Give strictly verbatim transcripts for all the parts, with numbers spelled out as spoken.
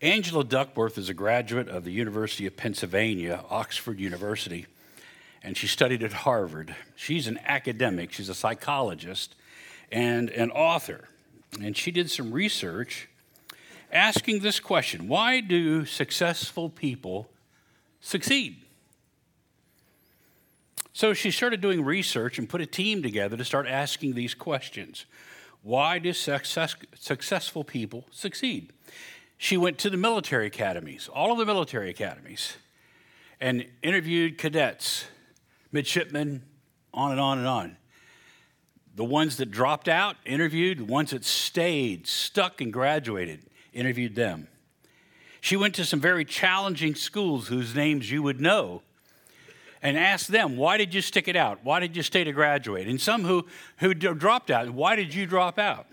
Angela Duckworth is a graduate of the University of Pennsylvania, Oxford University, and she studied at Harvard. She's an academic, she's a psychologist, and an author. And she did some research asking this question: why do successful people succeed? So she started doing research and put a team together to start asking these questions. Why do success, successful people succeed? She went to the military academies, all of the military academies, and interviewed cadets, midshipmen, on and on and on. The ones that dropped out, interviewed. The ones that stayed, stuck, and graduated, interviewed them. She went to some very challenging schools whose names you would know and asked them, why did you stick it out? Why did you stay to graduate? And some who, who dropped out, why did you drop out?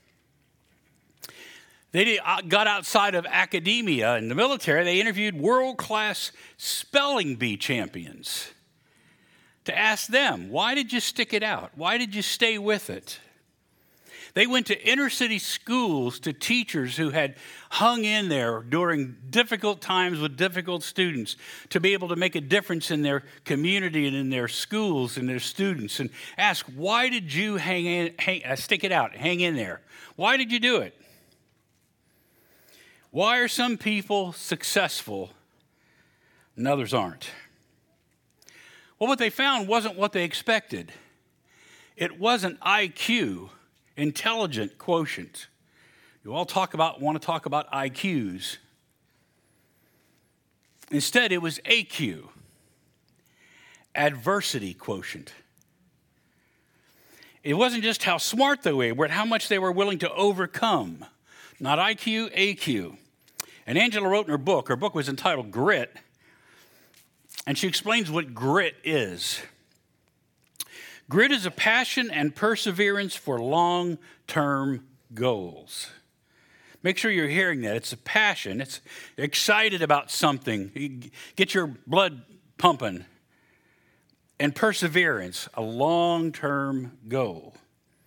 They got outside of academia and the military. They interviewed world-class spelling bee champions to ask them, why did you stick it out? Why did you stay with it? They went to inner city schools to teachers who had hung in there during difficult times with difficult students to be able to make a difference in their community and in their schools and their students, and ask, why did you hang in, hang, uh, stick it out, hang in there? Why did you do it? Why are some people successful and others aren't? Well, what they found wasn't what they expected. It wasn't I Q, intelligent quotient. You all talk about, want to talk about I Qs. Instead, it was A Q, adversity quotient. It wasn't just how smart they were, but how much they were willing to overcome. Not I Q, A Q. And Angela wrote in her book, her book was entitled Grit, and she explains what grit is. Grit is a passion and perseverance for long-term goals. Make sure you're hearing that. It's a passion. It's excited about something. Get your blood pumping. And perseverance, a long-term goal.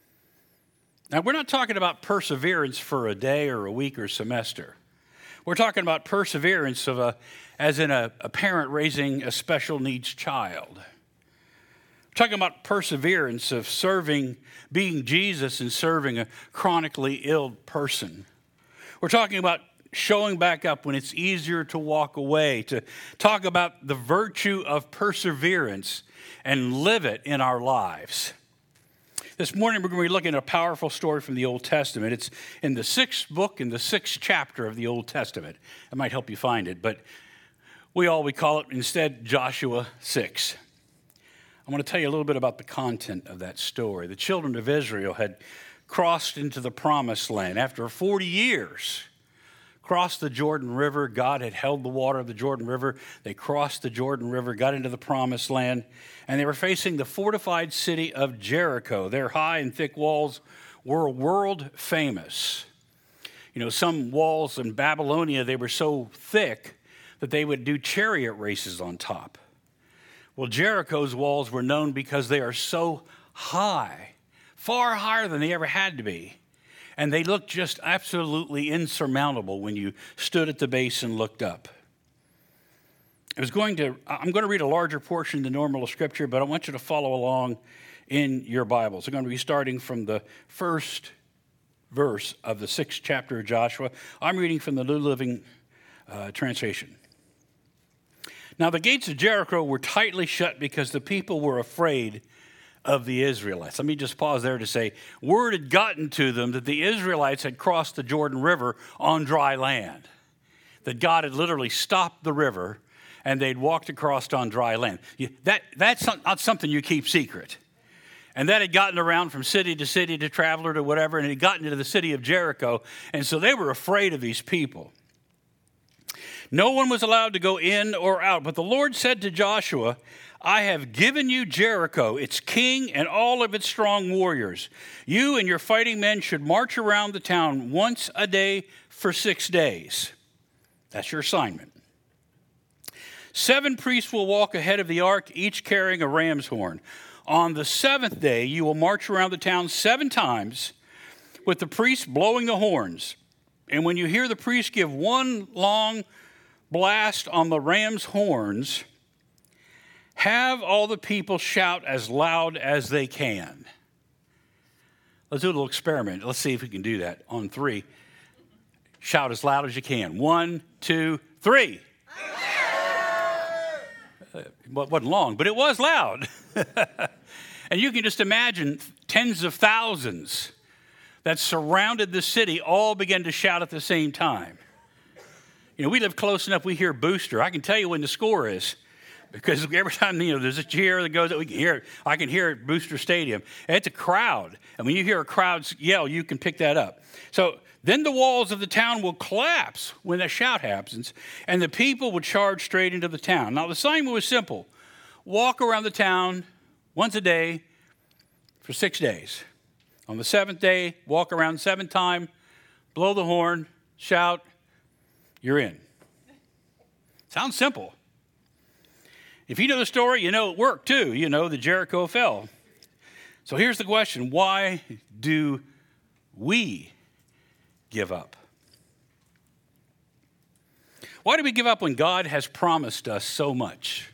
Now, we're not talking about perseverance for a day or a week or semester. We're talking about perseverance of a, as in a, a parent raising a special needs child. We're talking about perseverance of serving, being Jesus and serving a chronically ill person. We're talking about showing back up when it's easier to walk away, to talk about the virtue of perseverance and live it in our lives. This morning, we're going to be looking at a powerful story from the Old Testament. It's in the sixth book, in the sixth chapter of the Old Testament. It might help you find it, but we all, we call it instead Joshua six. I want to tell you a little bit about the content of that story. The children of Israel had crossed into the promised land. After forty years, crossed the Jordan River. God had held the water of the Jordan River. They crossed the Jordan River, got into the promised land, and they were facing the fortified city of Jericho. Their high and thick walls were world famous. You know, some walls in Babylonia, they were so thick that they would do chariot races on top. Well, Jericho's walls were known because they are so high, far higher than they ever had to be. And they looked just absolutely insurmountable when you stood at the base and looked up. I was going to, I'm going to read a larger portion than normal of Scripture, but I want you to follow along in your Bibles. I'm going to be starting from the first verse of the sixth chapter of Joshua. I'm reading from the New Living uh, Translation. Now the gates of Jericho were tightly shut because the people were afraid of the Israelites. Let me just pause there to say, word had gotten to them that the Israelites had crossed the Jordan River on dry land, that God had literally stopped the river and they'd walked across on dry land. That, that's not something you keep secret. And that had gotten around from city to city to traveler to whatever, and it had gotten into the city of Jericho, and so they were afraid of these people. No one was allowed to go in or out, but the Lord said to Joshua, I have given you Jericho, its king, and all of its strong warriors. You and your fighting men should march around the town once a day for six days. That's your assignment. Seven priests will walk ahead of the ark, each carrying a ram's horn. On the seventh day, you will march around the town seven times with the priests blowing the horns. and when you hear the priest give one long blast on the ram's horns, have all the people shout as loud as they can. Let's do a little experiment. Let's see if we can do that. On three, shout as loud as you can. One, two, three. Uh, it wasn't long, but it was loud. And you can just imagine tens of thousands that surrounded the city all began to shout at the same time. You know, we live close enough, we hear Booster. I can tell you when the score is, because every time, you know, there's a cheer that goes, we can hear it. I can hear it at Booster Stadium. And it's a crowd. And when you hear a crowd yell, you can pick that up. So then the walls of the town will collapse when that shout happens, and the people will charge straight into the town. Now, the assignment was simple. Walk around the town once a day for six days. On the seventh day, walk around seven times, blow the horn, shout, you're in. Sounds simple. If you know the story, you know it worked too. You know that Jericho fell. So here's the question. Why do we give up? Why do we give up when God has promised us so much?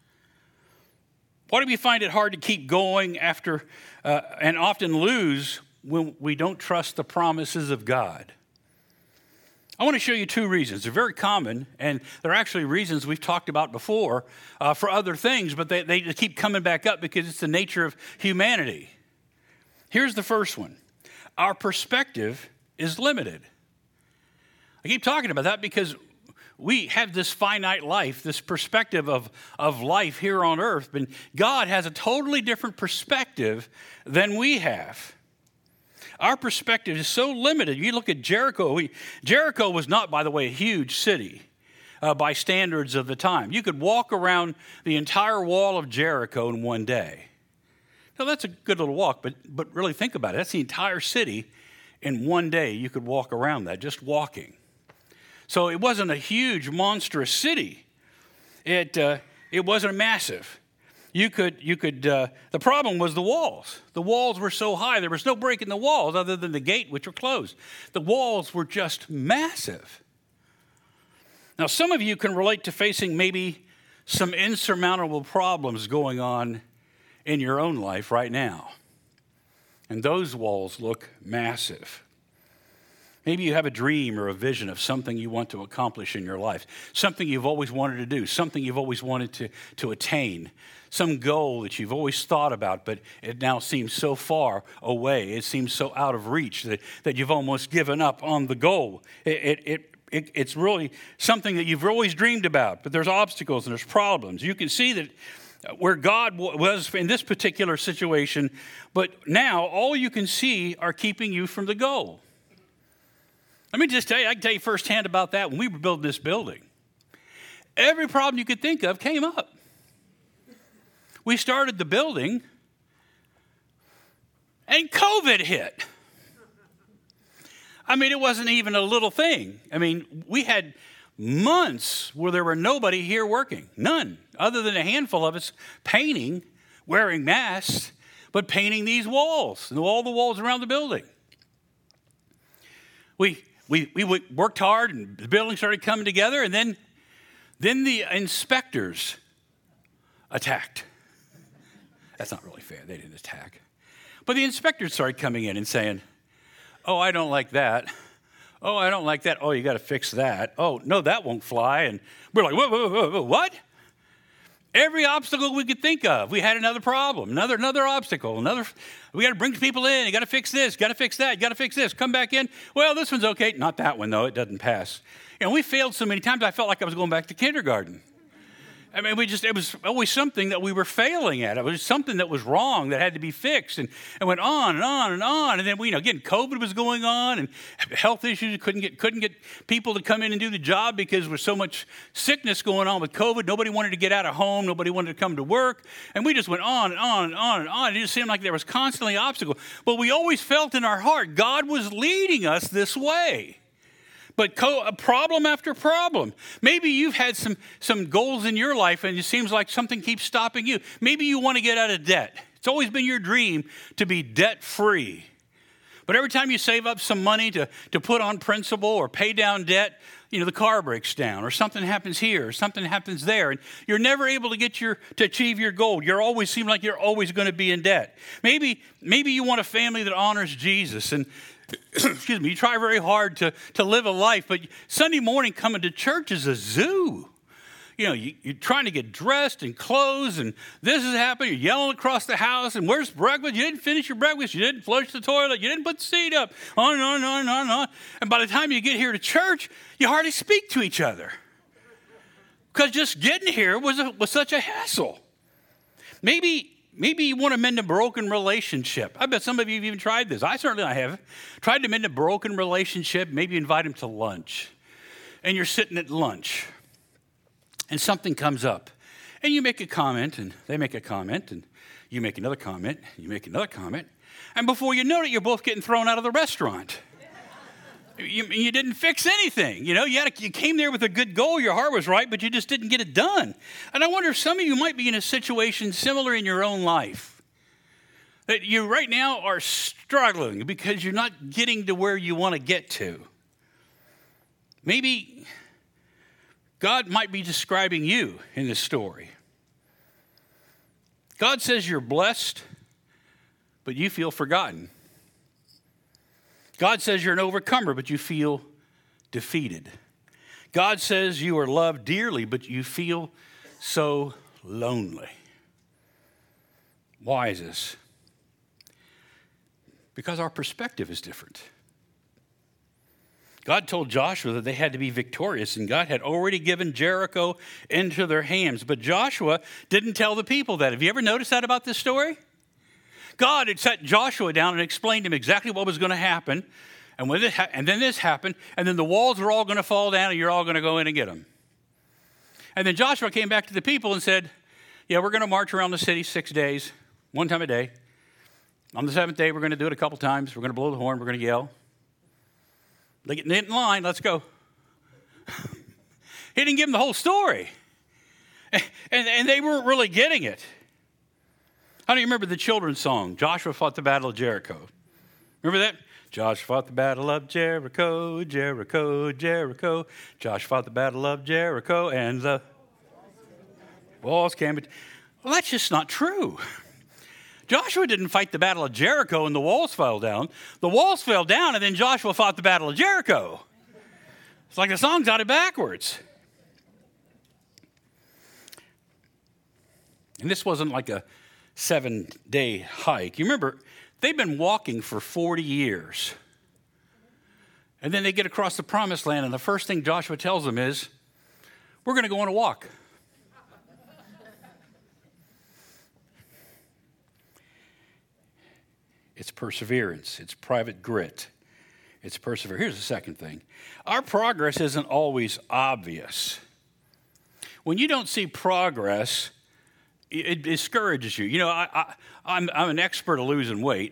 Why do we find it hard to keep going after uh, and often lose when we don't trust the promises of God? I want to show you two reasons. They're very common, and they're actually reasons we've talked about before uh, for other things, but they, they just keep coming back up because it's the nature of humanity. Here's the first one. Our perspective is limited. I keep talking about that because we have this finite life, this perspective of, of life here on earth, but God has a totally different perspective than we have. Our perspective is so limited. You look at Jericho. We, Jericho was not, by the way, a huge city uh, by standards of the time. You could walk around the entire wall of Jericho in one day. Now, that's a good little walk, but, but really think about it. That's the entire city in one day. You could walk around that, just walking. So it wasn't a huge, monstrous city. It, uh, it wasn't massive. You could, you could, uh, the problem was the walls. The walls were so high, there was no break in the walls other than the gate, which were closed. The walls were just massive. Now, some of you can relate to facing maybe some insurmountable problems going on in your own life right now. And those walls look massive. Maybe you have a dream or a vision of something you want to accomplish in your life, something you've always wanted to do, something you've always wanted to, to attain, some goal that you've always thought about, but it now seems so far away. It seems so out of reach that, that you've almost given up on the goal. It, it, it, it, it's really something that you've always dreamed about, but there's obstacles and there's problems. You can see that where God was in this particular situation, but now all you can see are keeping you from the goal. Let me just tell you, I can tell you firsthand about that when we were building this building. Every problem you could think of came up. We started the building, and COVID hit. I mean, it wasn't even a little thing. I mean, we had months where there were nobody here working, none, other than a handful of us painting, wearing masks, but painting these walls and all the walls around the building. We we we worked hard, and the building started coming together, and then then the inspectors attacked. That's not really fair. They didn't attack. But the inspectors started coming in and saying, oh, I don't like that. Oh, I don't like that. Oh, you got to fix that. Oh, no, that won't fly. And we're like, whoa, whoa, whoa, whoa, what? Every obstacle we could think of, we had another problem, another another obstacle, another. We got to bring people in. You got to fix this. Got to fix that. You got to fix this. Come back in. Well, this one's okay. Not that one though. It doesn't pass. And we failed so many times. I felt like I was going back to kindergarten. I mean, we just, it was always something that we were failing at. It was something that was wrong that had to be fixed. And it went on and on and on. And then, we, you know, again, COVID was going on and health issues. Couldn't get, couldn't get people to come in and do the job because there was so much sickness going on with COVID. Nobody wanted to get out of home. Nobody wanted to come to work. And we just went on and on and on and on. It just seemed like there was constantly obstacle. But we always felt in our heart God was leading us this way. But co- problem after problem. Maybe you've had some, some goals in your life and it seems like something keeps stopping you. Maybe you want to get out of debt. It's always been your dream to be debt-free. But every time you save up some money to, to put on principal or pay down debt, you know, the car breaks down or something happens here or something happens there. And you're never able to get your, to achieve your goal. You always seem like you're always going to be in debt. Maybe, maybe you want a family that honors Jesus and, excuse me, you try very hard to, to live a life, but Sunday morning coming to church is a zoo. You know, you, you're trying to get dressed and clothes, and this is happening. You're yelling across the house, and where's breakfast? You didn't finish your breakfast. You didn't flush the toilet. You didn't put the seat up. On and on and on and on and on. And by the time you get here to church, you hardly speak to each other. Because just getting here was, a, was such a hassle. Maybe, maybe you want to mend a broken relationship. I bet some of you have even tried this. I certainly I have. Tried to mend a broken relationship. Maybe invite them to lunch. And you're sitting at lunch. And something comes up, and you make a comment, and they make a comment, and you make another comment, you make another comment, and before you know it, you're both getting thrown out of the restaurant. You, you didn't fix anything. You know, you, had a, you came there with a good goal, your heart was right, but you just didn't get it done. And I wonder if some of you might be in a situation similar in your own life, that you right now are struggling because you're not getting to where you want to get to. Maybe God might be describing you in this story. God says you're blessed, but you feel forgotten. God says you're an overcomer, but you feel defeated. God says you are loved dearly, but you feel so lonely. Why is this? Because our perspective is different. God told Joshua that they had to be victorious, and God had already given Jericho into their hands. But Joshua didn't tell the people that. Have you ever noticed that about this story? God had set Joshua down and explained to him exactly what was going to happen. And, when this ha- and then this happened, and then the walls are all going to fall down, and you're all going to go in and get them. And then Joshua came back to the people and said, yeah, we're going to march around the city six days, one time a day. On the seventh day, we're going to do it a couple times. We're going to blow the horn. We're going to yell. They get in line, let's go. He didn't give them the whole story. And, and they weren't really getting it. How do you remember the children's song, Joshua Fought the Battle of Jericho? Remember that? Joshua fought the battle of Jericho, Jericho, Jericho. Joshua fought the battle of Jericho, and the walls came. Well, that's just not true. Joshua didn't fight the battle of Jericho and the walls fell down. The walls fell down and then Joshua fought the battle of Jericho. It's like the song's out of backwards. And this wasn't like a seven-day hike. You remember, they've been walking for forty years. And then they get across the promised land, and the first thing Joshua tells them is, we're going to go on a walk. It's perseverance. It's private grit. It's perseverance. Here's the second thing. Our progress isn't always obvious. When you don't see progress, it discourages you. You know, I, I, I'm, I'm an expert at losing weight.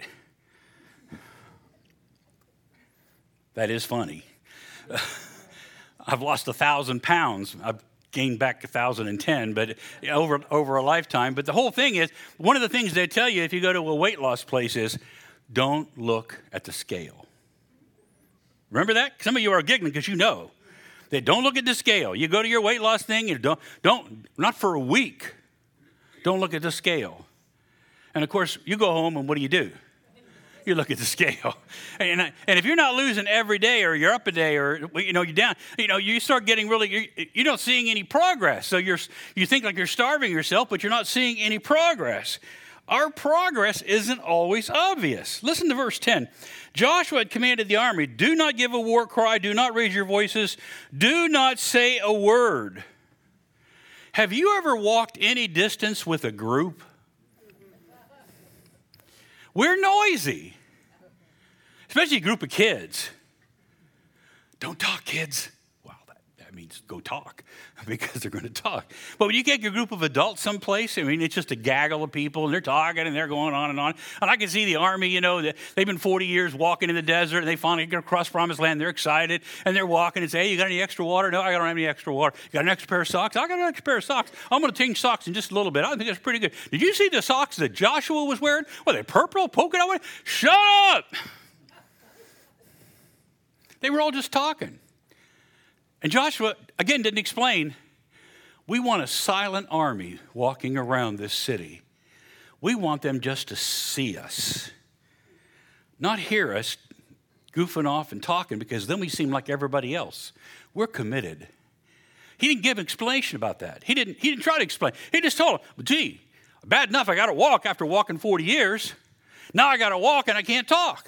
That is funny. I've lost a thousand pounds. I've gained back a thousand and ten, but over over a lifetime. But the whole thing is, one of the things they tell you if you go to a weight loss place is, don't look at the scale. Remember that? Some of you are giggling because you know. They don't look at the scale. You go to your weight loss thing, you don't don't not for a week. Don't look at the scale. And of course, you go home and what do you do? You look at the scale. And, and if you're not losing every day or you're up a day or, you know, you're down, you know, you start getting really, you're, you're not seeing any progress. So you're, you think like you're starving yourself, but you're not seeing any progress. Our progress isn't always obvious. Listen to verse ten. Joshua had commanded the army, do not give a war cry, do not raise your voices, do not say a word. Have you ever walked any distance with a group? We're noisy, especially a group of kids. Don't talk, kids. Wow, that, that means go talk because they're going to talk. But when you get your group of adults someplace, I mean, it's just a gaggle of people, and they're talking, and they're going on and on. And I can see the army, you know, they've been forty years walking in the desert, and they finally get across promised land. They're excited, and they're walking and say, hey, you got any extra water? No, I don't have any extra water. You got an extra pair of socks? I got an extra pair of socks. I'm going to change socks in just a little bit. I think that's pretty good. Did you see the socks that Joshua was wearing? Were they purple, polka dot? Shut up! They were all just talking. And Joshua, again, didn't explain, we want a silent army walking around this city. We want them just to see us, not hear us goofing off and talking, because then we seem like everybody else. We're committed. He didn't give an explanation about that. He didn't, he didn't try to explain. He just told them, gee, bad enough I got to walk after walking forty years. Now I got to walk and I can't talk.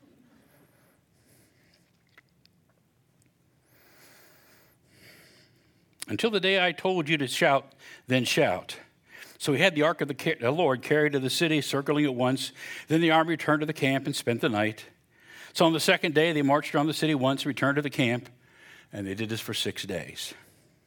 Until the day I told you to shout, then shout. So he had the ark of the Lord carried to the city, circling it once. Then the army returned to the camp and spent the night. So on the second day, they marched around the city once, returned to the camp, and they did this for six days.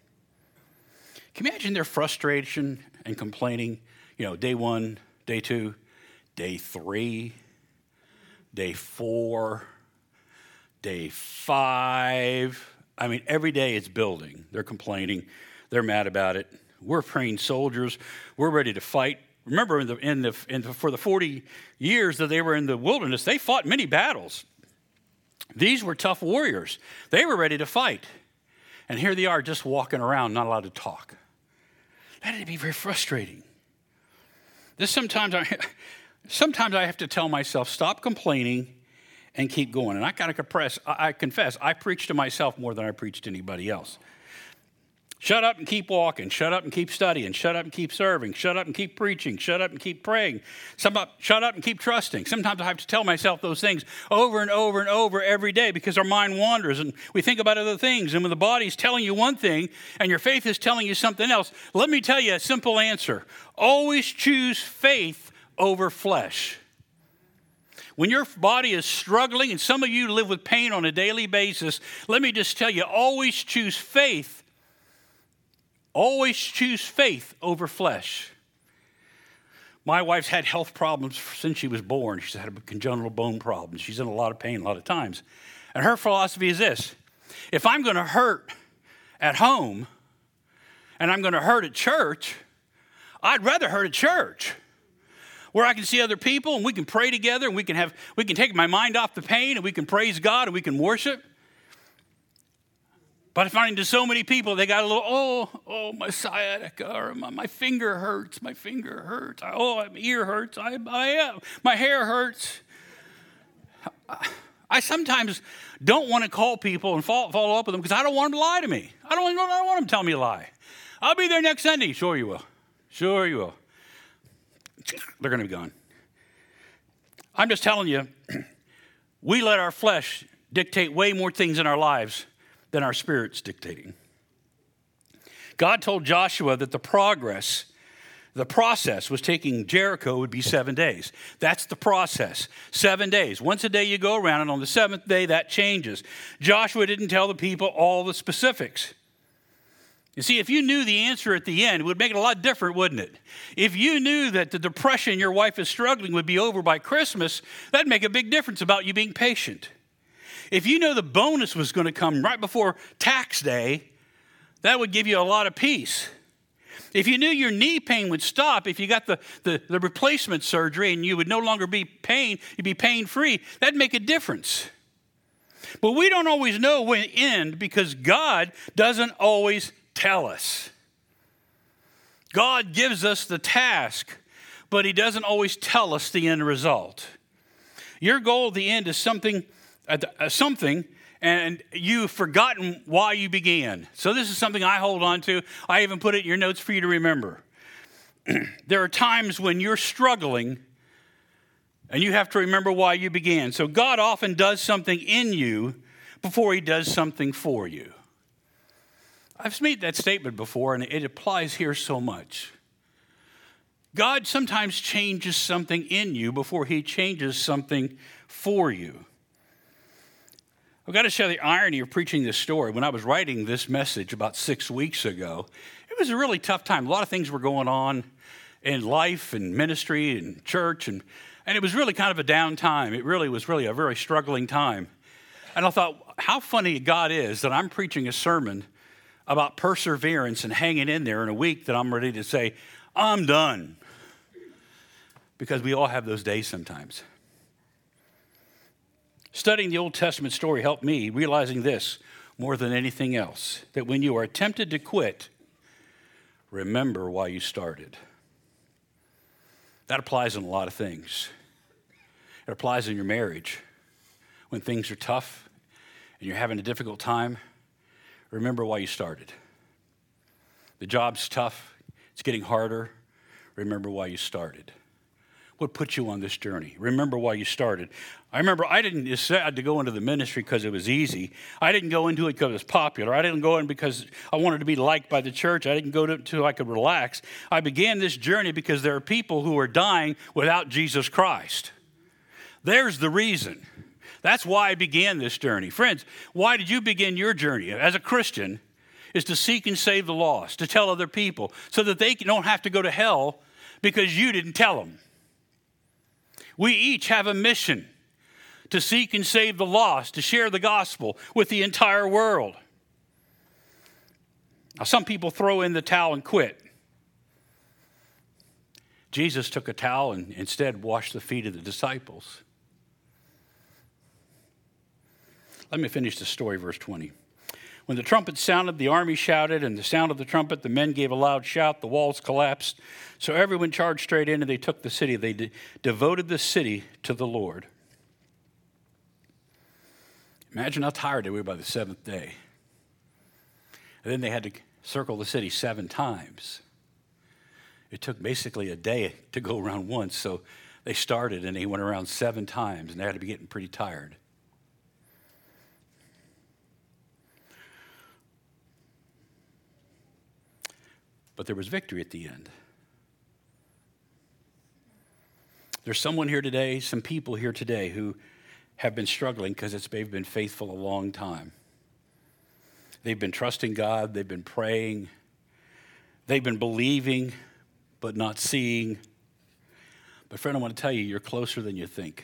Can you imagine their frustration and complaining? You know, day one, day two, day three, day four, day five. I mean, every day it's building. They're complaining. They're mad about it. We're trained soldiers. We're ready to fight. Remember, in the, in the, in the, for the forty years that they were in the wilderness, they fought many battles. These were tough warriors. They were ready to fight. And here they are just walking around, not allowed to talk. That had to be very frustrating. This sometimes I, sometimes I have to tell myself, stop complaining and keep going. And I gotta confess, I confess, I preach to myself more than I preach to anybody else. Shut up and keep walking. Shut up and keep studying. Shut up and keep serving. Shut up and keep preaching. Shut up and keep praying. Some up, shut up and keep trusting. Sometimes I have to tell myself those things over and over and over every day because our mind wanders and we think about other things. And when the body's telling you one thing and your faith is telling you something else, let me tell you a simple answer. Always choose faith over flesh. When your body is struggling, and some of you live with pain on a daily basis, let me just tell you, always choose faith. Always choose faith over flesh. My wife's had health problems since she was born. She's had a congenital bone problem. She's in a lot of pain a lot of times. And her philosophy is this: if I'm going to hurt at home and I'm going to hurt at church, I'd rather hurt at church, where I can see other people and we can pray together and we can have we can take my mind off the pain and we can praise God and we can worship. But I find to so many people, they got a little, oh, oh, my sciatica, or my, my finger hurts, my finger hurts, oh, my ear hurts, I, I, my hair hurts. I sometimes don't want to call people and follow, follow up with them because I don't want them to lie to me. I don't, I don't want them to tell me a lie. I'll be there next Sunday. Sure you will. Sure you will. They're going to be gone. I'm just telling you, we let our flesh dictate way more things in our lives than our spirit's dictating. God told Joshua that the progress, the process was taking Jericho would be seven days. That's the process, seven days. Once a day you go around, and on the seventh day that changes. Joshua didn't tell the people all the specifics. You see, if you knew the answer at the end, it would make it a lot different, wouldn't it? If you knew that the depression your wife is struggling would be over by Christmas, that'd make a big difference about you being patient. If you know the bonus was going to come right before tax day, that would give you a lot of peace. If you knew your knee pain would stop, if you got the, the, the replacement surgery and you would no longer be pain, you'd be pain-free, that'd make a difference. But we don't always know when it ends because God doesn't always tell us. God gives us the task, but he doesn't always tell us the end result. Your goal at the end is something Uh, something, and you've forgotten why you began. So this is something I hold on to. I even put it in your notes for you to remember. There are times when you're struggling, and you have to remember why you began. So God often does something in you before he does something for you. I've made that statement before, and it applies here so much. God sometimes changes something in you before he changes something for you. I've got to show the irony of preaching this story. When I was writing this message about six weeks ago, it was a really tough time. A lot of things were going on in life and ministry and church, and, and it was really kind of a down time. It really was really a very struggling time. And I thought, how funny God is that I'm preaching a sermon about perseverance and hanging in there in a week that I'm ready to say, I'm done. Because we all have those days sometimes. Studying the Old Testament story helped me realizing this more than anything else, that when you are tempted to quit, remember why you started. That applies in a lot of things. It applies in your marriage. When things are tough and you're having a difficult time, remember why you started. The job's tough, it's getting harder, remember why you started. What put you on this journey? Remember why you started. I remember I didn't decide to go into the ministry because it was easy. I didn't go into it because it was popular. I didn't go in because I wanted to be liked by the church. I didn't go to it so I could relax. I began this journey because there are people who are dying without Jesus Christ. There's the reason. That's why I began this journey. Friends, why did you begin your journey as a Christian? Is to seek and save the lost, to tell other people so that they don't have to go to hell because you didn't tell them. We each have a mission to seek and save the lost, to share the gospel with the entire world. Now, some people throw in the towel and quit. Jesus took a towel and instead washed the feet of the disciples. Let me finish the story, verse twenty. When the trumpet sounded, the army shouted, and the sound of the trumpet, the men gave a loud shout, the walls collapsed. So everyone charged straight in, and they took the city. They de- devoted the city to the Lord. Imagine how tired they were by the seventh day. And then they had to circle the city seven times. It took basically a day to go around once, so they started, and they went around seven times, and they had to be getting pretty tired. But there was victory at the end. There's someone here today, some people here today who have been struggling because they've been faithful a long time. They've been trusting God. They've been praying. They've been believing, but not seeing. But friend, I want to tell you, you're closer than you think.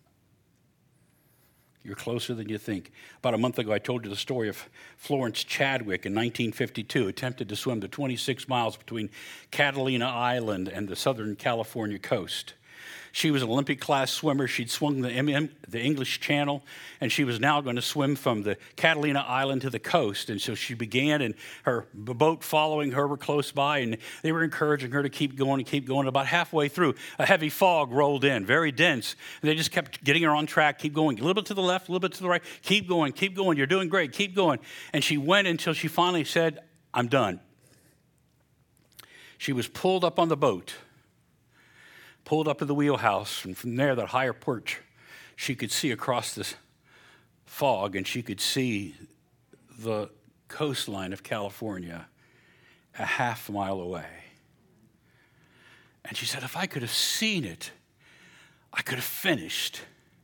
You're closer than you think. About a month ago, I told you the story of Florence Chadwick in nineteen fifty-two, attempted to swim the twenty-six miles between Catalina Island and the southern California coast. She was an Olympic-class swimmer. She'd swum the, the English Channel, and she was now going to swim from the Catalina Island to the coast. And so she began, and her boat following her were close by, and they were encouraging her to keep going and keep going. About halfway through, a heavy fog rolled in, very dense. And they just kept getting her on track, keep going, a little bit to the left, a little bit to the right, keep going, keep going, you're doing great, keep going. And she went until she finally said, I'm done. She was pulled up on the boat, pulled up to the wheelhouse, and from there, that higher perch, she could see across this fog, and she could see the coastline of California a half mile away. And she said, if I could have seen it, I could have finished.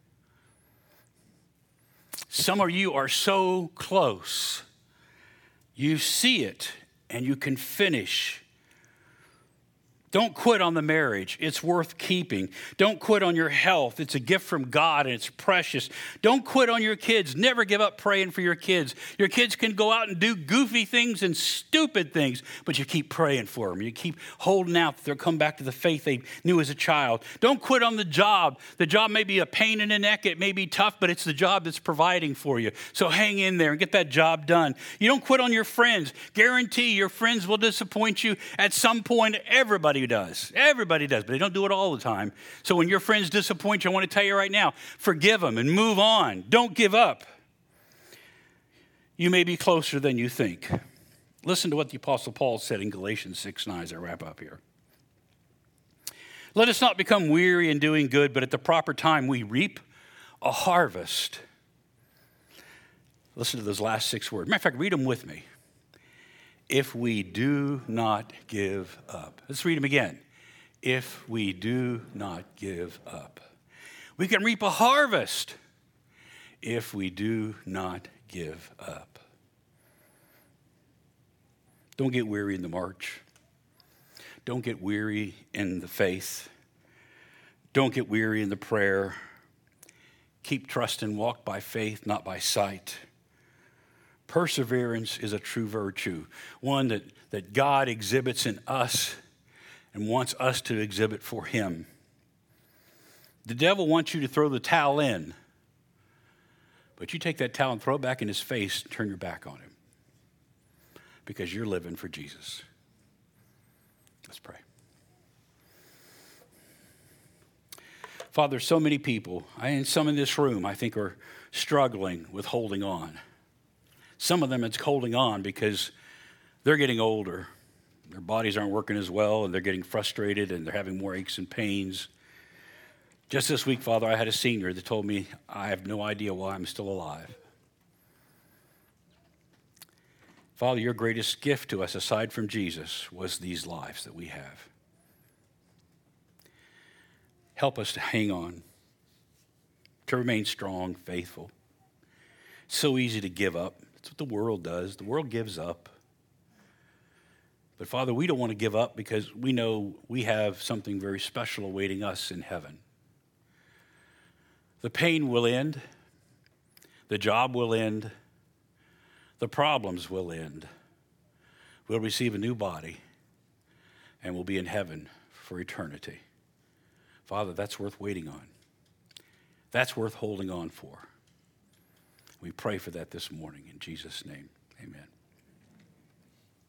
Some of you are so close. You see it, and you can finish. Don't quit on the marriage. It's worth keeping. Don't quit on your health. It's a gift from God and it's precious. Don't quit on your kids. Never give up praying for your kids. Your kids can go out and do goofy things and stupid things, but you keep praying for them. You keep holding out that they'll come back to the faith they knew as a child. Don't quit on the job. The job may be a pain in the neck. It may be tough, but it's the job that's providing for you. So hang in there and get that job done. You don't quit on your friends. Guarantee your friends will disappoint you at some point. Everybody does. Everybody does, but they don't do it all the time. So when your friends disappoint you, I want to tell you right now, forgive them and move on. Don't give up. You may be closer than you think. Listen to what the Apostle Paul said in Galatians six nine as I wrap up here. Let us not become weary in doing good, but at the proper time we reap a harvest. Listen to those last six words. Matter of fact, read them with me. If we do not give up. Let's read them again. If we do not give up. We can reap a harvest if we do not give up. Don't get weary in the march. Don't get weary in the faith. Don't get weary in the prayer. Keep trusting, walk by faith, not by sight. Perseverance is a true virtue, one that, that God exhibits in us and wants us to exhibit for him. The devil wants you to throw the towel in, But you take that towel and throw it back in his face, turn your back on him. Because you're living for Jesus. Let's pray. Father, so many people, and some in this room, I think, are struggling with holding on. Some of them, it's holding on because they're getting older. Their bodies aren't working as well, and they're getting frustrated, and they're having more aches and pains. Just this week, Father, I had a senior that told me, I have no idea why I'm still alive. Father, your greatest gift to us, aside from Jesus, was these lives that we have. Help us to hang on, to remain strong, faithful. It's so easy to give up. That's what the world does. The world gives up. But Father, we don't want to give up because we know we have something very special awaiting us in heaven. The pain will end. The job will end. The problems will end. We'll receive a new body, and we'll be in heaven for eternity. Father, that's worth waiting on. That's worth holding on for. We pray for that this morning in Jesus' name. Amen.